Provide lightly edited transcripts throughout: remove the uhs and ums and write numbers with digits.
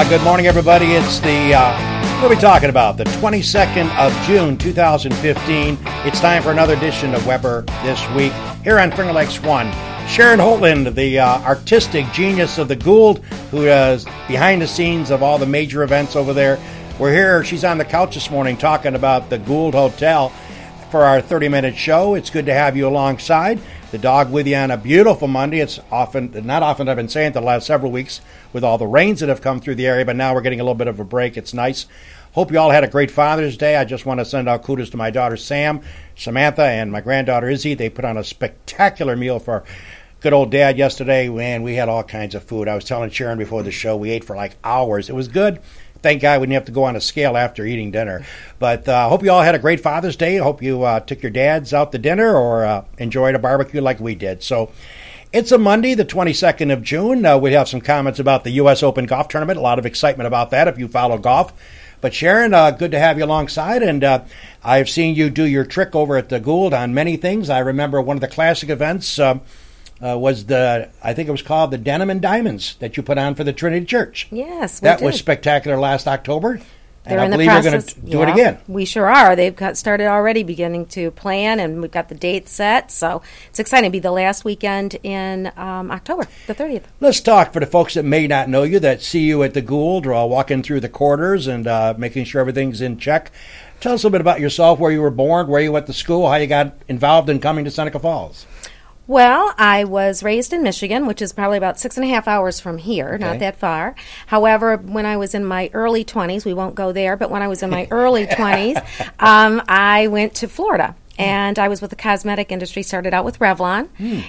Good morning, everybody. It's what are we talking about? The 22nd of June, 2015. It's time for another edition of Weber This Week here on Finger Lakes One. Sharon Holtland, the artistic genius of the Gould, who is behind the scenes of all the major events over there. We're here. She's on the couch this morning talking about the Gould Hotel for our 30-minute show. It's good to have you alongside. The dog with you on a beautiful Monday. It's not often I've been saying it the last several weeks with all the rains that have come through the area, but now we're getting a little bit of a break. It's nice. Hope you all had a great Father's Day. I just want to send out kudos to my daughter Sam, Samantha, and my granddaughter Izzy. They put on a spectacular meal for good old Dad yesterday. Man, we had all kinds of food. I was telling Sharon before the show, we ate for like hours. It was good. Thank God we didn't have to go on a scale after eating dinner. But I hope you all had a great Father's Day. I hope you took your dads out to dinner or enjoyed a barbecue like we did. So it's a Monday, the 22nd of June. We have some comments about the U.S. Open Golf Tournament. A lot of excitement about that if you follow golf. But Sharon, good to have you alongside. And I've seen you do your trick over at the Gould on many things. I remember one of the classic events was I think it was called the Denim and Diamonds that you put on for the Trinity Church. Yes, that was spectacular last October. They're and I believe you're going to do it again. We sure are. They've started already beginning to plan, and we've got the date set. So it's exciting. It'll be the last weekend in October, the 30th. Let's talk for the folks that may not know you, that see you at the Gould, or walking through the quarters and making sure everything's in check. Tell us a little bit about yourself, where you were born, where you went to school, how you got involved in coming to Seneca Falls. Well, I was raised in Michigan, which is probably about 6.5 hours from here, okay. Not that far. However, when I was in my early 20s, we won't go there, but when I was in my early 20s, I went to Florida. And I was with the cosmetic industry, started out with Revlon,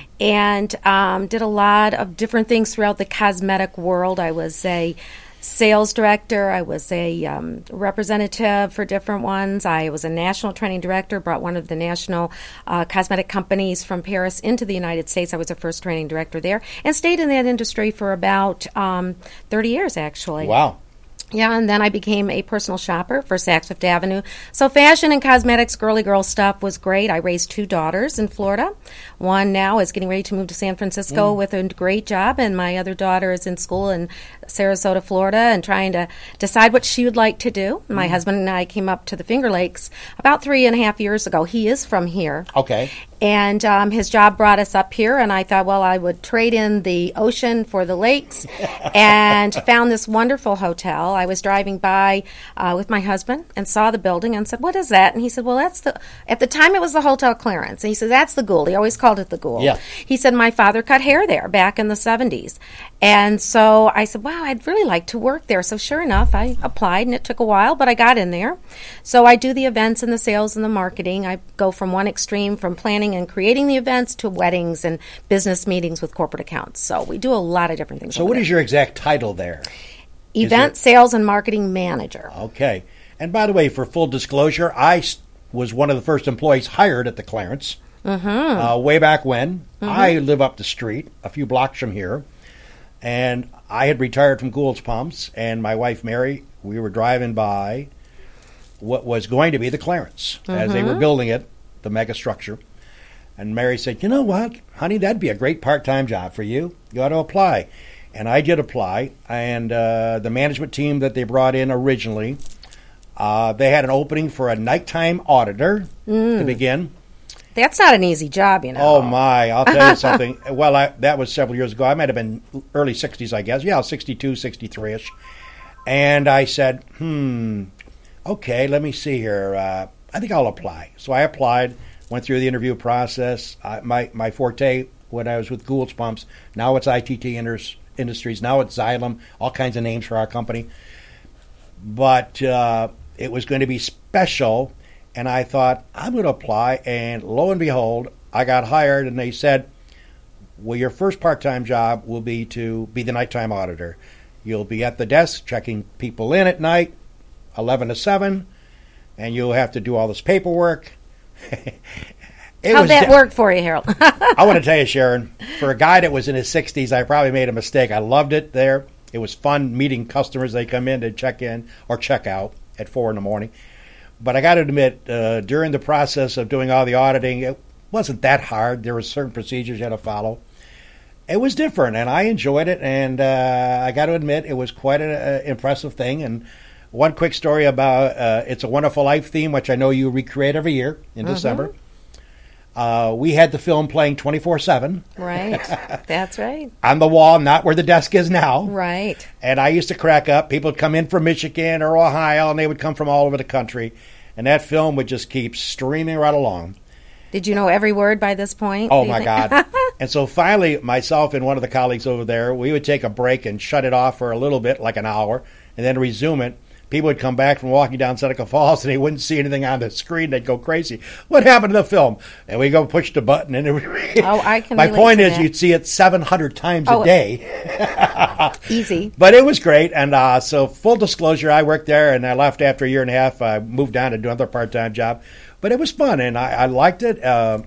and did a lot of different things throughout the cosmetic world. I was a sales director. I was a representative for different ones. I was a national training director, brought one of the national cosmetic companies from Paris into the United States. I was the first training director there and stayed in that industry for about 30 years, actually. Wow. Yeah, and then I became a personal shopper for Saks Fifth Avenue. So fashion and cosmetics, girly girl stuff was great. I raised 2 daughters in Florida. One now is getting ready to move to San Francisco with a great job, and my other daughter is in school in Sarasota, Florida, and trying to decide what she would like to do. My husband and I came up to the Finger Lakes about 3.5 years ago. He is from here. Okay. And his job brought us up here, and I thought, well, I would trade in the ocean for the lakes, and found this wonderful hotel. I was driving by with my husband and saw the building and said, what is that? And he said, well, at the time it was the Hotel Clarence. And he said, that's the Gould. He always called it the Gould. Yeah. He said, my father cut hair there back in the 70s. And so I said, wow, I'd really like to work there. So sure enough, I applied, and it took a while, but I got in there. So I do the events and the sales and the marketing. I go from one extreme, from planning and creating the events, to weddings and business meetings with corporate accounts. So we do a lot of different things. So what is your exact title there? Event Sales and Marketing Manager. Okay. And by the way, for full disclosure, I was one of the first employees hired at the Clarence way back when. I live up the street, a few blocks from here. And I had retired from Gould's Pumps, and my wife, Mary, we were driving by what was going to be the Clarence as they were building it, the mega structure. And Mary said, you know what, honey, that'd be a great part-time job for you. You ought to apply. And I did apply, and the management team that they brought in originally, they had an opening for a nighttime auditor to begin. That's not an easy job, you know. Oh, my. I'll tell you something. Well, that was several years ago. I might have been early 60s, I guess. Yeah, 62, 63-ish. And I said, okay, let me see here. I think I'll apply. So I applied, went through the interview process. My forte when I was with Gould's Pumps, now it's ITT Industries, now it's Xylem, all kinds of names for our company. But it was going to be special. And I thought, I'm going to apply, and lo and behold, I got hired, and they said, well, your first part-time job will be to be the nighttime auditor. You'll be at the desk checking people in at night, 11 to 7, and you'll have to do all this paperwork. How'd that work for you, Harold? I want to tell you, Sharon, for a guy that was in his 60s, I probably made a mistake. I loved it there. It was fun meeting customers. They come in to check in or check out at 4 in the morning. But I got to admit, during the process of doing all the auditing, it wasn't that hard. There were certain procedures you had to follow. It was different, and I enjoyed it, and I got to admit, it was quite an impressive thing. And one quick story about It's a Wonderful Life theme, which I know you recreate every year in December. We had the film playing 24/7. Right. That's right. On the wall, not where the desk is now. Right. And I used to crack up. People would come in from Michigan or Ohio, and they would come from all over the country. And that film would just keep streaming right along. Did you know every word by this point? Oh, my God. And so finally, myself and one of the colleagues over there, we would take a break and shut it off for a little bit, like an hour, and then resume it. People would come back from walking down Seneca Falls, and they wouldn't see anything on the screen. They'd go crazy. What happened to the film? And we go push the button, and it would. I can. My point is, you'd see it 700 times a day. Easy. But it was great, and so full disclosure, I worked there, and I left after a year and a half. I moved on to do another part-time job, but it was fun, and I liked it.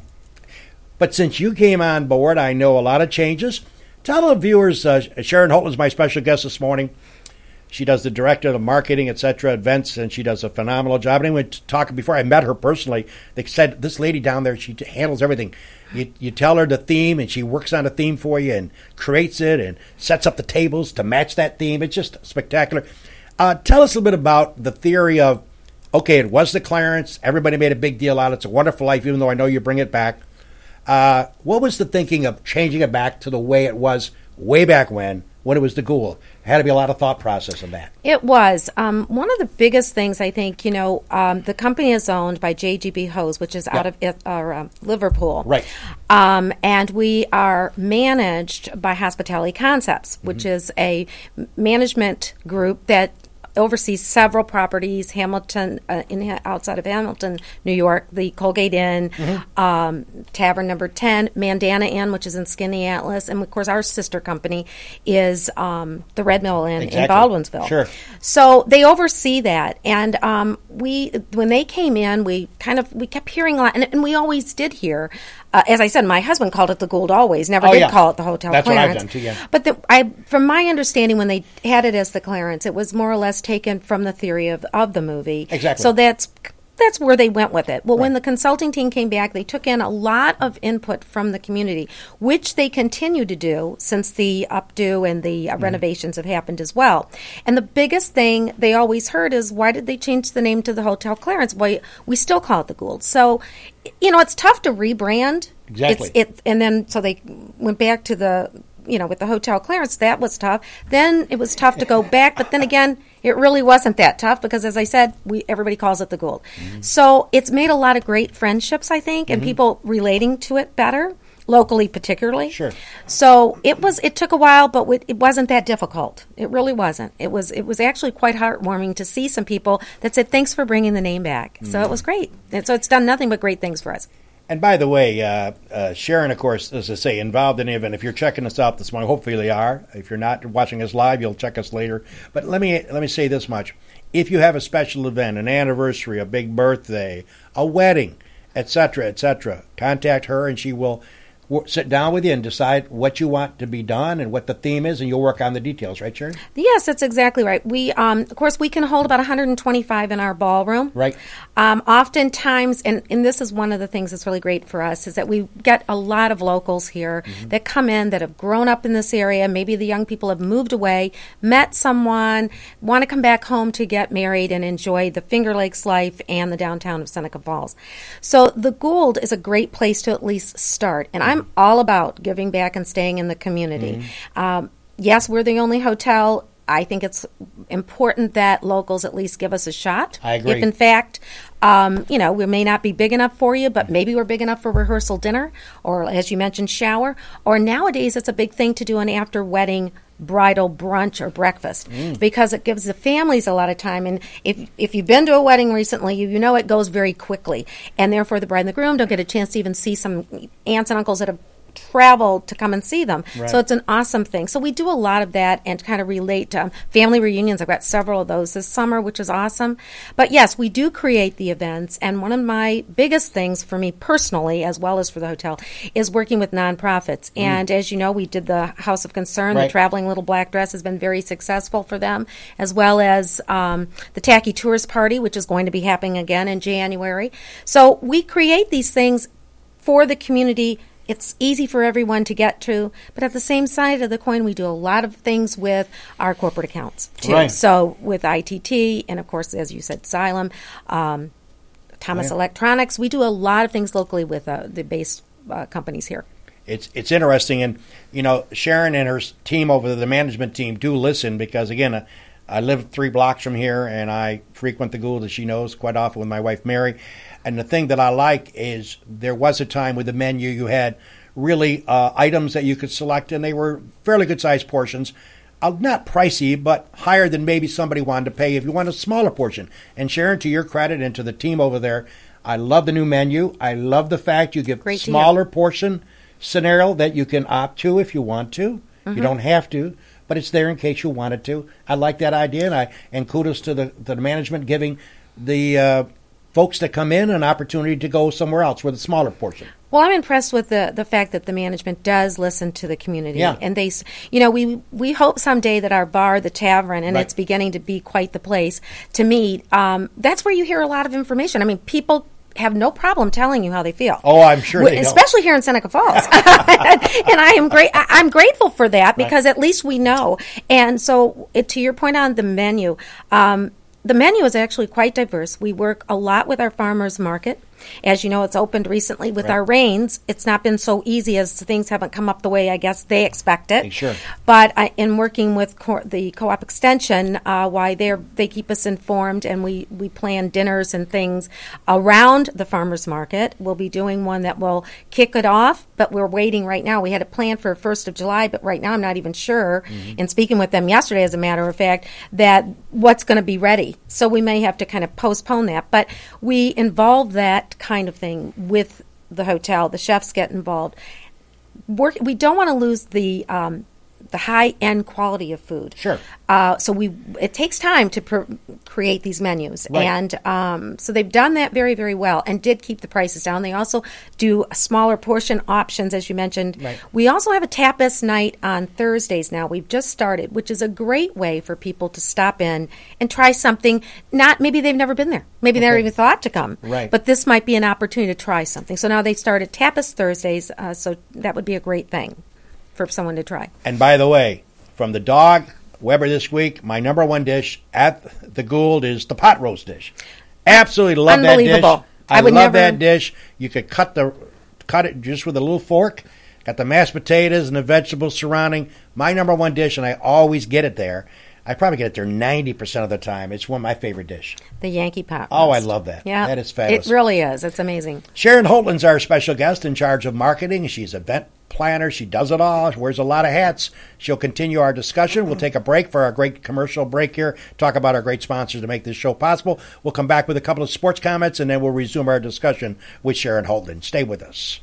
But since you came on board, I know a lot of changes. Tell the viewers, Sharon Holtland's my special guest this morning. She does the director of marketing, etc., events, and she does a phenomenal job. And anyway, talking before I met her personally, they said, this lady down there, she handles everything. You tell her the theme, and she works on a theme for you and creates it and sets up the tables to match that theme. It's just spectacular. Tell us a little bit about the theory of, okay, it was the Clarence. Everybody made a big deal out of it. It's a Wonderful Life, even though I know you bring it back. What was the thinking of changing it back to the way it was way back when it was the Gould? There had to be a lot of thought process in that. It was. One of the biggest things, I think, the company is owned by JGB Hose, which is out of Liverpool. Right. And we are managed by Hospitality Concepts, which is a management group that oversees several properties, Hamilton, outside of Hamilton, New York, the Colgate Inn, Tavern Number 10, Mandana Inn, which is in Skinny Atlas, and of course our sister company is the Red Mill Inn in Baldwinsville. Sure. So they oversee that, and when they came in, we kept hearing a lot, and we always did hear. As I said, my husband called it the Gould always, never did call it the Hotel That's Clarence. That's what I've done too, yeah. But from my understanding, when they had it as the Clarence, it was more or less taken from the theory of the movie. Exactly. So that's where they went with it. Well, when the consulting team came back, they took in a lot of input from the community, which they continue to do since the updo and the renovations have happened as well. And the biggest thing they always heard is, why did they change the name to the Hotel Clarence? Why we still call it the Gould. So, it's tough to rebrand. Exactly. And then so they went back to the with the Hotel Clarence. That was tough. Then it was tough to go back, but then again, it really wasn't that tough because, as I said, everybody calls it the Gould. So it's made a lot of great friendships, I think, and people relating to it better, locally particularly. Sure. So it took a while, but it wasn't that difficult. It really wasn't. It was actually quite heartwarming to see some people that said, thanks for bringing the name back. So it was great. And so it's done nothing but great things for us. And by the way, Sharon, of course, as I say, involved in the event. If you're checking us out this morning, hopefully you are. If you're not watching us live, you'll check us later. But let me say this much. If you have a special event, an anniversary, a big birthday, a wedding, etc., contact her and she will sit down with you and decide what you want to be done and what the theme is, and you'll work on the details, right, Sharon? Yes, that's exactly right. We, of course, we can hold about 125 in our ballroom. Right. Oftentimes, and this is one of the things that's really great for us, is that we get a lot of locals here that come in that have grown up in this area. Maybe the young people have moved away, met someone, want to come back home to get married and enjoy the Finger Lakes life and the downtown of Seneca Falls. So the Gould is a great place to at least start. And I'm all about giving back and staying in the community. Yes, we're the only hotel. I think it's important that locals at least give us a shot. I agree. If in fact, we may not be big enough for you, but maybe we're big enough for rehearsal dinner, or as you mentioned, shower. Or nowadays, it's a big thing to do an after-wedding bridal brunch or breakfast because it gives the families a lot of time. And if you've been to a wedding recently, you know it goes very quickly. And therefore, the bride and the groom don't get a chance to even see some aunts and uncles that have traveled to come and see them. Right. So it's an awesome thing. So we do a lot of that and kind of relate to family reunions. I've got several of those this summer, which is awesome. But yes, we do create the events. And one of my biggest things for me personally, as well as for the hotel, is working with nonprofits. And as you know, we did the House of Concern. Right. The Traveling Little Black Dress has been very successful for them, as well as the Tacky Tourist Party, which is going to be happening again in January. So we create these things for the community it's easy for everyone to get to. But at the same side of the coin, we do a lot of things with our corporate accounts, too. Right. So with ITT, and of course, as you said, Xylem, Thomas Electronics, we do a lot of things locally with the base companies here. It's interesting, and Sharon and her team over the management team do listen because, again, I live 3 blocks from here, and I frequent the Gould, as she knows, quite often with my wife Mary. And the thing that I like is there was a time with the menu you had really items that you could select, and they were fairly good-sized portions. Not pricey, but higher than maybe somebody wanted to pay if you want a smaller portion. And Sharon, to your credit and to the team over there, I love the new menu. I love the fact you give smaller portion scenario that you can opt to if you want to. Mm-hmm. You don't have to, but it's there in case you wanted to. I like that idea, and kudos to the management giving the folks that come in an opportunity to go somewhere else with a smaller portion. Well, I'm impressed with the fact that the management does listen to the community. Yeah. And they, we hope someday that our bar, the tavern, and it's beginning to be quite the place to meet, that's where you hear a lot of information. I mean, people have no problem telling you how they feel. Oh, I'm sure they especially here in Seneca Falls. And I'm grateful for that because at least we know. And so to your point on the menu, the menu is actually quite diverse. We work a lot with our farmers market. As you know, it's opened recently with our rains. It's not been so easy as things haven't come up the way I guess they expect it. Sure. But in working with the Co-op Extension, why they keep us informed, and we plan dinners and things around the farmers market. We'll be doing one that will kick it off, but we're waiting right now. We had a plan for 1st of July, but right now I'm not even sure. Mm-hmm. And speaking with them yesterday, as a matter of fact, that what's going to be ready. So we may have to kind of postpone that. But we involve that kind of thing with the hotel. The chefs get involved. We don't want to lose the high-end quality of food. Sure. So it takes time to create these menus. Right. And so they've done that very, very well and did keep the prices down. They also do smaller portion options, as you mentioned. Right. We also have a tapas night on Thursdays now. We've just started, which is a great way for people to stop in and try something. Maybe they've never been there. Maybe they never even thought to come. Right. But this might be an opportunity to try something. So now they started Tapas Thursdays, so that would be a great thing for someone to try. And by the way, from the dog, Weber this week, my number one dish at the Gould is the pot roast dish. Absolutely love that dish. I love that dish. You could cut it just with a little fork. Got the mashed potatoes and the vegetables surrounding. My number one dish, and I always get it there. I probably get it there 90% of the time. It's one of my favorite dish. The Yankee pot roast. Oh, I love that. Yeah, that is fabulous. It really is. It's amazing. Sharon Holtland's our special guest in charge of marketing. She's event planner. She does it all. She wears a lot of hats. She'll continue our discussion. We'll take a break for our great commercial break here, talk about our great sponsors to make this show possible. We'll come back with a couple of sports comments, and then we'll resume our discussion with Sharon Holtland. Stay with us.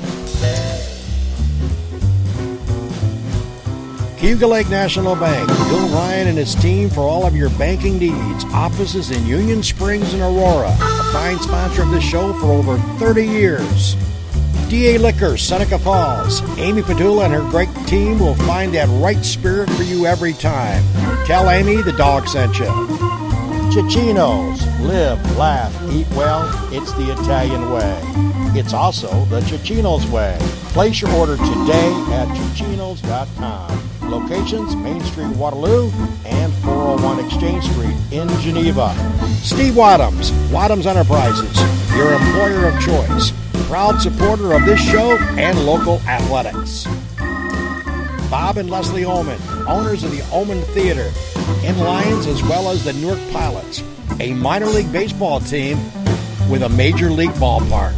Cayuga Lake National Bank, Bill Ryan and his team for all of your banking needs. Offices in Union Springs and Aurora. A fine sponsor of this show for over 30 years. DA Liquor, Seneca Falls. Amy Padula and her great team will find that right spirit for you every time. Tell Amy the dog sent you. Cicino's. Live, laugh, eat well. It's the Italian way. It's also the Cicino's way. Place your order today at Cicinos.com. Locations, Main Street, Waterloo, and 401 Exchange Street in Geneva. Steve Wadhams, Wadhams Enterprises, your employer of choice. Proud supporter of this show and local athletics. Bob and Leslie Oman, owners of the Oman Theater in Lyons, as well as the Newark Pilots, a minor league baseball team with a major league ballpark.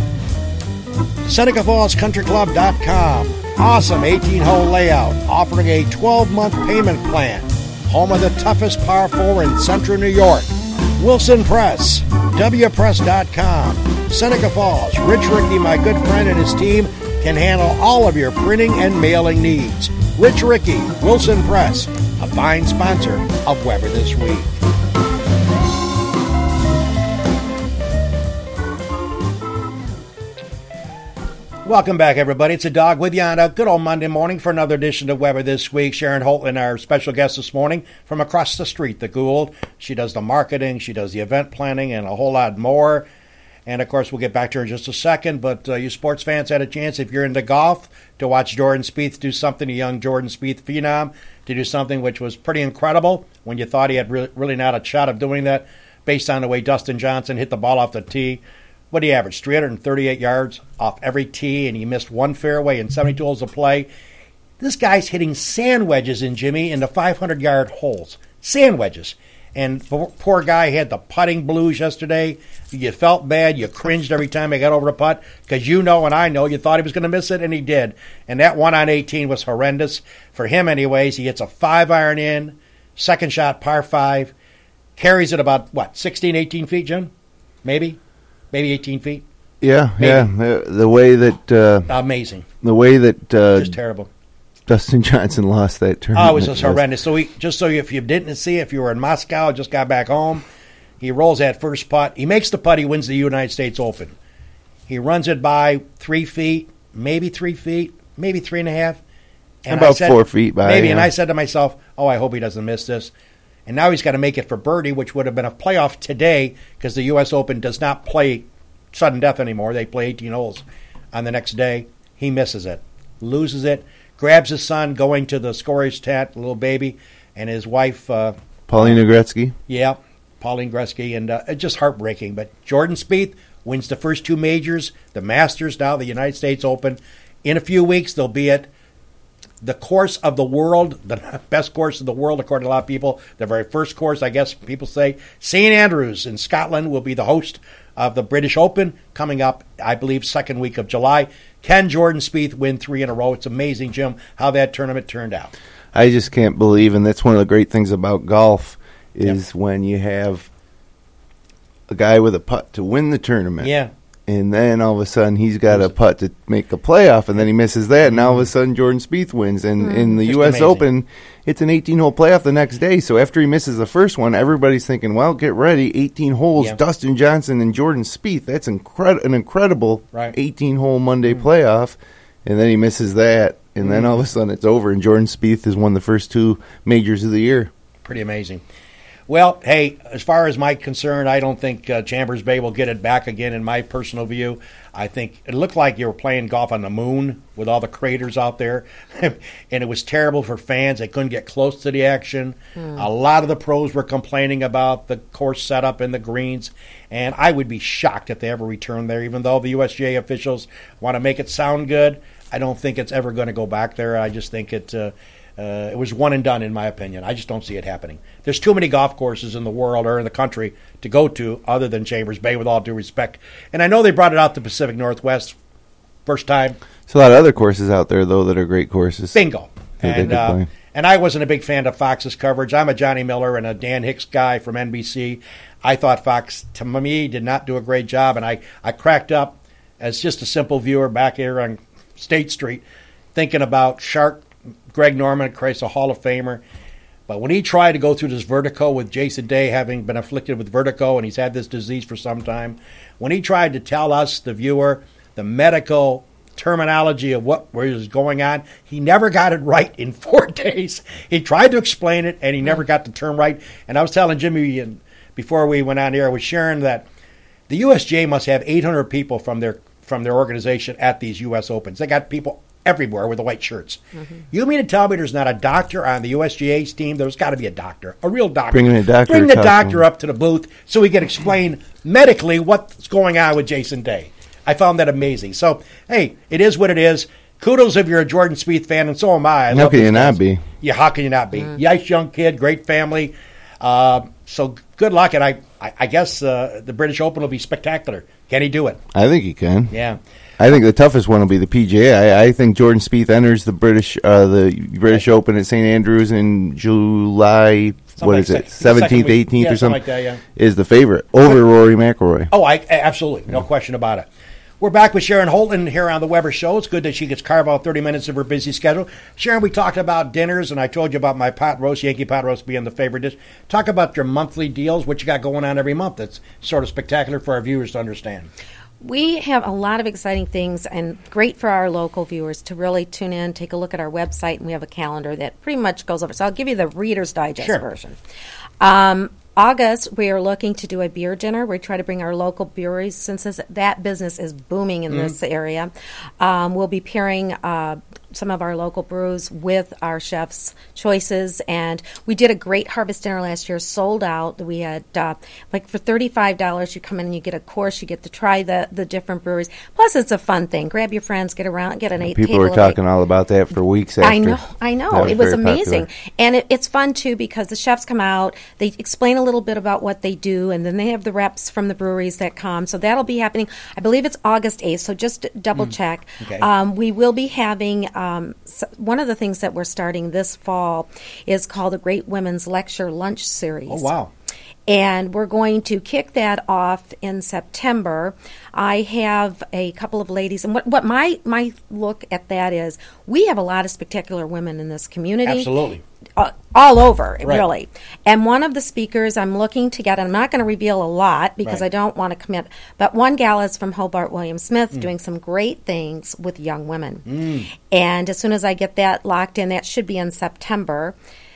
SenecaFallsCountryClub.com. Awesome 18-hole layout, offering a 12-month payment plan. Home of the toughest par 4 in central New York. Wilson Press, WPress.com. Seneca Falls, Rich Rickey, my good friend, and his team can handle all of your printing and mailing needs. Rich Rickey, Wilson Press, a fine sponsor of Weber This Week. Welcome back, everybody. It's a dog with you on a good old Monday morning for another edition of Weber This Week. Sharon Holtland, our special guest this morning from across the street, the Gould. She does the marketing, she does the event planning, and a whole lot more. And, of course, we'll get back to her in just a second. But you sports fans had a chance, if you're into golf, to watch Jordan Spieth do something, a young Jordan Spieth phenom, to do something which was pretty incredible when you thought he had really not a shot of doing that based on the way Dustin Johnson hit the ball off the tee. What did he average? 338 yards off every tee, and he missed one fairway and 72 holes of play. This guy's hitting sand wedges in, Jimmy, in the 500-yard holes. Sand wedges. And poor guy had the putting blues yesterday. You felt bad. You cringed every time he got over the putt because you know and I know you thought he was going to miss it, and he did. And that 1 on 18 was horrendous. For him anyways, he hits a 5-iron in, second shot, par 5, carries it about, 16, 18 feet, Jim? Maybe 18 feet? Yeah, Maybe. yeah. The way that... amazing. The way that... just terrible. Dustin Johnson lost that tournament. Oh, it was just horrendous. So if you didn't see, if you were in Moscow, just got back home, he rolls that first putt. He makes the putt. He wins the United States Open. He runs it by 3 feet, maybe 3 feet, maybe 3.5. And about 4 feet by. Maybe. Yeah. And I said to myself, I hope he doesn't miss this. And now he's got to make it for birdie, which would have been a playoff today because the U.S. Open does not play sudden death anymore. They play 18 holes on the next day. He misses it, loses it. Grabs his son going to the scorer's tent, little baby, and his wife. Paulina Gretzky. Yeah, Pauline Gretzky, and it's just heartbreaking. But Jordan Spieth wins the first 2 majors, the Masters, now the United States Open. In a few weeks, they'll be at the course of the world, the best course of the world, according to a lot of people. The very first course, I guess people say, St. Andrews in Scotland will be the host of the British Open coming up, I believe, second week of July. Can Jordan Spieth win 3 in a row? It's amazing, Jim, how that tournament turned out. I just can't believe, and that's one of the great things about golf, is when you have a guy with a putt to win the tournament. Yeah. And then all of a sudden he's got a putt to make a playoff, and then he misses that, and now all of a sudden Jordan Spieth wins. And in the Just U.S. amazing. Open, it's an 18-hole playoff the next day. So after he misses the first one, everybody's thinking, well, get ready, 18 holes, Yeah. Dustin Johnson and Jordan Spieth. That's an incredible Right. 18-hole Monday playoff. And then he misses that, and then all of a sudden it's over, and Jordan Spieth has won the first 2 majors of the year. Pretty amazing. Well, hey, as far as my concern, I don't think Chambers Bay will get it back again, in my personal view. I think it looked like you were playing golf on the moon with all the craters out there, and it was terrible for fans. They couldn't get close to the action. A lot of the pros were complaining about the course setup and the greens, and I would be shocked if they ever return there, even though the USGA officials want to make it sound good. I don't think it's ever going to go back there. I just think it was one and done, in my opinion. I just don't see it happening. There's too many golf courses in the world or in the country to go to other than Chambers Bay, with all due respect. And I know they brought it out to Pacific Northwest first time. There's a lot of other courses out there, though, that are great courses. Bingo. Yeah, they did play. And I wasn't a big fan of Fox's coverage. I'm a Johnny Miller and a Dan Hicks guy from NBC. I thought Fox, to me, did not do a great job. And I cracked up as just a simple viewer back here on State Street thinking about Shark Greg Norman, Christ, a Hall of Famer. But when he tried to go through this vertigo with Jason Day having been afflicted with vertigo, and he's had this disease for some time, when he tried to tell us, the viewer, the medical terminology of what was going on, he never got it right in 4 days. He tried to explain it, and he never got the term right. And I was telling Jimmy before we went on air, I was sharing that the USGA must have 800 people from their organization at these U.S. Opens. They got people everywhere with the white shirts. You mean to tell me there's not a doctor on the USGA's team? There's got to be a doctor, a real doctor. Bring a doctor. Bring the doctor up to the booth so we can explain medically what's going on with Jason Day. I found that amazing. So, hey, it is what it is. Kudos if you're a Jordan Spieth fan, and so am I. How can you not be? Yeah, how can you not be? Nice young kid, great family. So good luck, and I guess the British Open will be spectacular. Can he do it? I think he can. Yeah. I think the toughest one will be the PGA. I think Jordan Spieth enters the British Open at St. Andrews in July. Something What is like it? 17th, 18th, yeah, or something like that. Yeah. Is the favorite over Rory McIlroy. Oh, absolutely, no question about it. We're back with Sharon Holton here on the Weber Show. It's good that she gets carve out 30 minutes of her busy schedule. Sharon, we talked about dinners, and I told you about my pot roast, Yankee pot roast being the favorite dish. Talk about your monthly deals, what you got going on every month that's sort of spectacular for our viewers to understand. We have a lot of exciting things, and great for our local viewers to really tune in, take a look at our website, and we have a calendar that pretty much goes over. So I'll give you the Reader's Digest version. August, we are looking to do a beer dinner. We try to bring our local breweries, since that business is booming in this area. We'll be pairing some of our local brews with our chef's choices, and we did a great harvest dinner last year, sold out. We had like for $35 you come in and you get a course, you get to try the different breweries, plus it's a fun thing. Grab your friends, get around, get an 8 people table were talking all about that for weeks after. I know it was amazing. And it's fun too, because the chefs come out, they explain a little bit about what they do, and then they have the reps from the breweries that come, so that'll be happening. I believe it's August 8th, so just double check. Okay. We will be having one of the things that we're starting this fall is called the Great Women's Lecture Lunch Series. Oh, wow. And we're going to kick that off in September. I have a couple of ladies, and what my look at that is, we have a lot of spectacular women in this community. Absolutely. All over, Right. really. And one of the speakers I'm looking to get, I'm not going to reveal a lot because Right. I don't want to commit, but one gal is from Hobart William Smith doing some great things with young women. And as soon as I get that locked in, that should be in September.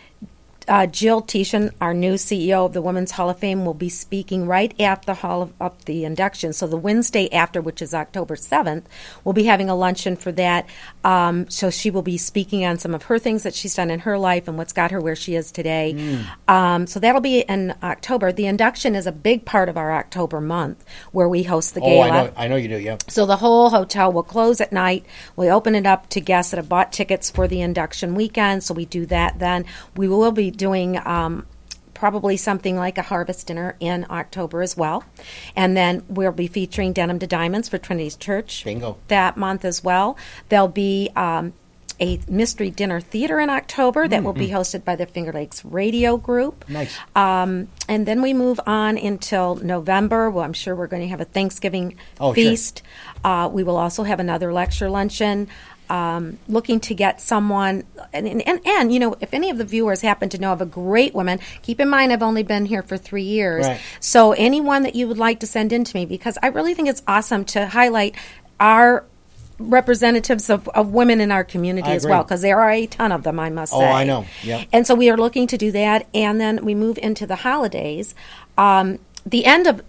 Jill Teeshan, our new CEO of the Women's Hall of Fame, will be speaking right at the Hall of the induction. So the Wednesday after, which is October 7th, we'll be having a luncheon for that. So she will be speaking on some of her things that she's done in her life and what's got her where she is today. So that'll be in October. The induction is a big part of our October month, where we host the gala. I know you do, yeah. So the whole hotel will close at night. We open it up to guests that have bought tickets for the induction weekend. So we do that then. We will be doing probably something like a harvest dinner in October as well. And then we'll be featuring Denim to Diamonds for Trinity's Church Bingo. that month as well. There'll be a mystery dinner theater in October that will be hosted by the Finger Lakes Radio Group. Nice. And then we move on until November. Well, I'm sure we're going to have a Thanksgiving Oh, sure. feast. We will also have another lecture luncheon. Looking to get someone, and you know, if any of the viewers happen to know of a great woman, keep in mind I've only been here for 3 years. Right. So anyone that you would like to send in to me, because I really think it's awesome to highlight our representatives of women in our community I as agree. well, because there are a ton of them, I must Oh, say. I know. Yep. And so we are looking to do that, and then we move into the holidays. The end of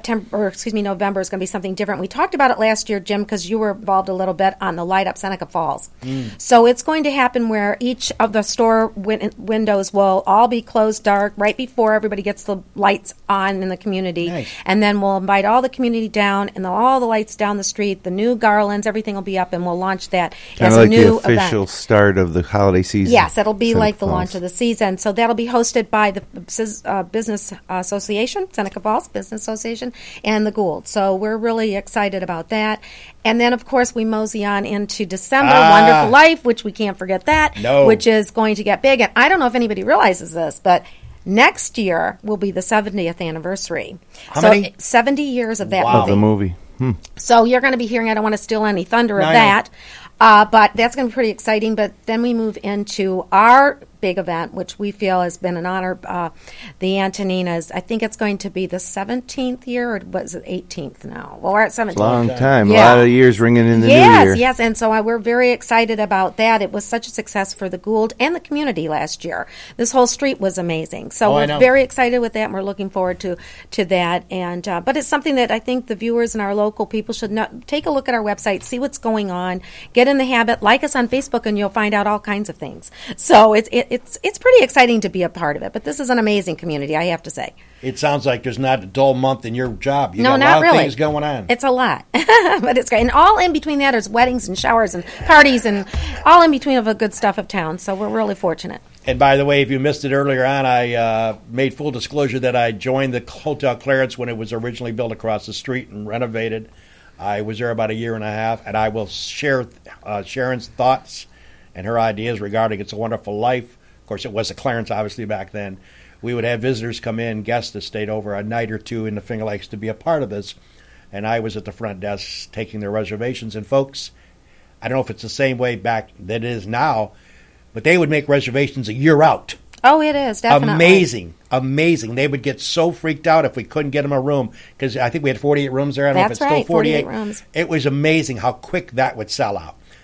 November is going to be something different. We talked about it last year, Jim, because you were involved a little bit on the Light Up Seneca Falls. So it's going to happen where each of the store windows will all be closed dark right before everybody gets the lights on in the community. Nice. And then we'll invite all the community down, and all the lights down the street, the new garlands, everything will be up, and we'll launch that Kind as of a like new the official event. start of the holiday season. Yes, it'll be Seneca like the Falls. launch of the season. So that'll be hosted by the Business Association, Seneca Falls Business Association, and the Gould. So we're really excited about that. And then, of course, we mosey on into December, Wonderful Life, which we can't forget that, No. which is going to get big. And I don't know if anybody realizes this, but next year will be the 70th anniversary. How so many? 70 years of that Wow. Of the movie. So you're going to be hearing, I don't want to steal any thunder No, of I know. that, but that's going to be pretty exciting. But then we move into our big event, which we feel has been an honor, the Antoninas. I think it's going to be the 17th year, or was it 18th now? Well, we're at 17th. Long time. Yeah. A lot of years ringing in the new Yes, year. yes, and so we're very excited about that. It was such a success for the Gould and the community last year. This whole street was amazing. So Oh, I we're know. very excited with that, and we're looking forward to that. And but it's something that I think the viewers and our local people should take a look at our website, see what's going on, get in the habit, like us on Facebook, and you'll find out all kinds of things. So it's pretty exciting to be a part of it. But this is an amazing community, I have to say. It sounds like there's not a dull month in your job. You No, got a not lot really. of things going on. It's a lot, but it's great. And all in between that is weddings and showers and parties and all in between of the good stuff of town. So we're really fortunate. And by the way, if you missed it earlier on, I made full disclosure that I joined the Hotel Clarence when it was originally built across the street and renovated. I was there about a year and a half, and I will share Sharon's thoughts and her ideas regarding It's a Wonderful Life. Of course, it was a Clarence, obviously, back then. We would have visitors come in, guests that stayed over a night or two in the Finger Lakes to be a part of this. And I was at the front desk taking their reservations. And folks, I don't know if it's the same way back that it is now, but they would make reservations a year out. Oh, it is, definitely. Amazing. They would get so freaked out if we couldn't get them a room, because I think we had 48 rooms there. I don't know if That's it's still right, 48 rooms. It was amazing how quick that would sell out.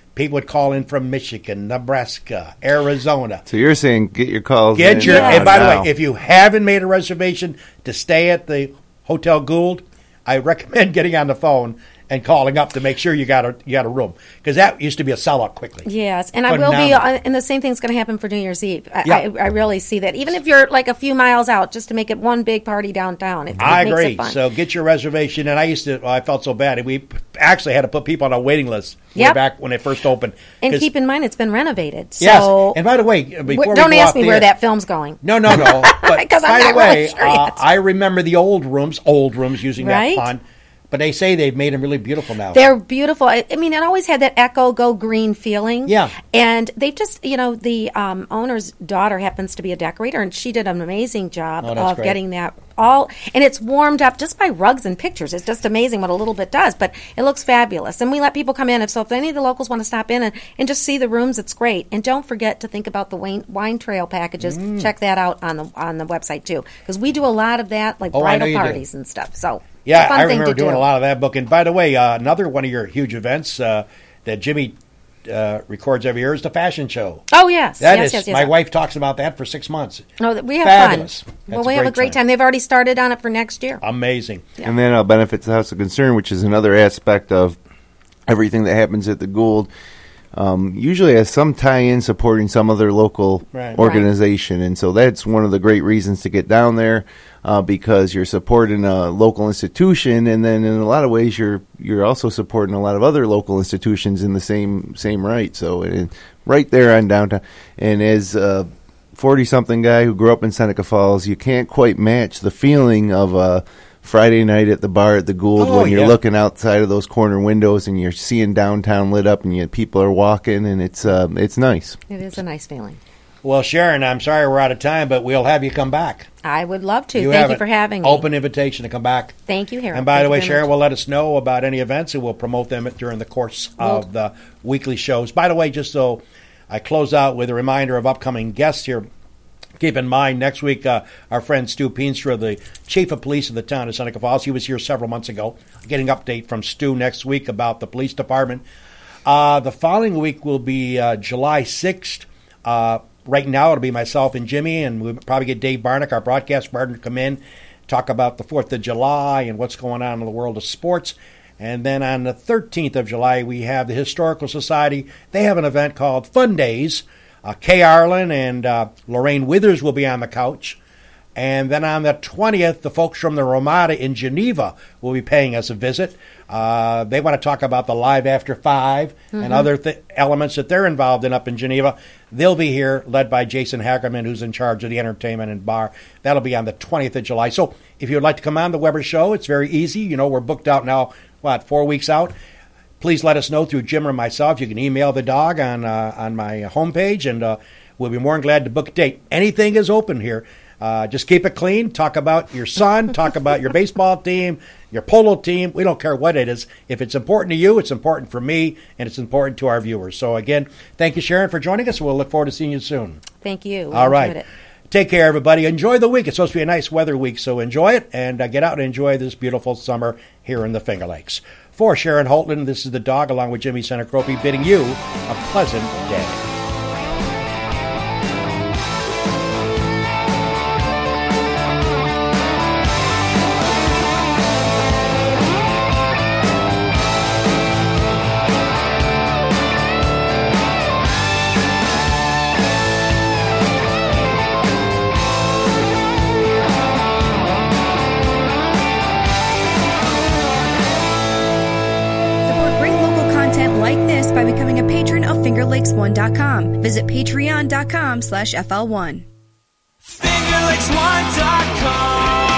People would call in from Michigan, Nebraska, Arizona. So you're saying get your calls in. And by the way, if you haven't made a reservation to stay at the Hotel Gould, I recommend getting on the phone and calling up to make sure you got a room, because that used to be a sellout quickly. Yes, and I will be, and the same thing's going to happen for New Year's Eve. I really see that. Even if you're like a few miles out, just to make it one big party downtown. I agree. So get your reservation. And I felt so bad. We actually had to put people on a waiting list way back when it first opened. And keep in mind, it's been renovated. So yes. And by the way, before don't ask me where that film's going. No. But by the way, I remember the old rooms using that pun. But they say they've made them really beautiful now. They're beautiful. I mean, it always had that Echo Go Green feeling. Yeah. And they've just, the owner's daughter happens to be a decorator, and she did an amazing job of getting that all. And it's warmed up just by rugs and pictures. It's just amazing what a little bit does. But it looks fabulous. And we let people come in. If any of the locals want to stop in and just see the rooms, it's great. And don't forget to think about the wine trail packages. Check that out on the website, too. Because we do a lot of that, like bridal parties and stuff. So. Yeah, I remember doing a lot of that book. And by the way, another one of your huge events that Jimmy records every year is the fashion show. Oh, yes. Yes. My wife talks about that for 6 months. No, we have fabulous. Fun. Well, we have a great time. They've already started on it for next year. Amazing. Yeah. And then Benefits the House of Concern, which is another aspect of everything that happens at the Gould. Usually has some tie-in supporting some other local organization. And so that's one of the great reasons to get down there. Because you're supporting a local institution, and then in a lot of ways you're also supporting a lot of other local institutions in the same right. So right there on downtown, and as a 40-something guy who grew up in Seneca Falls, you can't quite match the feeling of a Friday night at the bar at the Gould when you're looking outside of those corner windows and you're seeing downtown lit up and people are walking, and it's nice. It is a nice feeling. Well, Sharon, I'm sorry we're out of time, but we'll have you come back. I would love to. Thank you for having me. Open invitation to come back. Thank you, Harold. And by the way, Sharon will let us know about any events, and we'll promote them during the course of the weekly shows. By the way, just so I close out with a reminder of upcoming guests here, keep in mind, next week, our friend Stu Peenstra, the chief of police of the town of Seneca Falls, he was here several months ago, getting an update from Stu next week about the police department. The following week will be July 6th. Right now, it'll be myself and Jimmy, and we'll probably get Dave Barnick, our broadcast partner, to come in, talk about the 4th of July and what's going on in the world of sports. And then on the 13th of July, we have the Historical Society. They have an event called Fun Days. Kay Arlen and Lorraine Withers will be on the couch. And then on the 20th, the folks from the Ramada in Geneva will be paying us a visit. They want to talk about the Live After 5 and other elements that they're involved in up in Geneva. They'll be here, led by Jason Hagerman, who's in charge of the entertainment and bar. That'll be on the 20th of July. So if you'd like to come on the Weber Show, it's very easy. We're booked out now, 4 weeks out? Please let us know through Jim or myself. You can email the dog on my homepage, and we'll be more than glad to book a date. Anything is open here. Just keep it clean. Talk about your son. Talk about your baseball team, your polo team. We don't care what it is. If it's important to you, it's important for me, and it's important to our viewers. So, again, thank you, Sharon, for joining us. We'll look forward to seeing you soon. Thank you. All right. Take care, everybody. Enjoy the week. It's supposed to be a nice weather week, so enjoy it, and get out and enjoy this beautiful summer here in the Finger Lakes. For Sharon Holtland, this is the dog, along with Jimmy Senecropi, bidding you a pleasant day. By becoming a patron of FingerLakes1.com. Visit patreon.com/FL1. FingerLakes1.com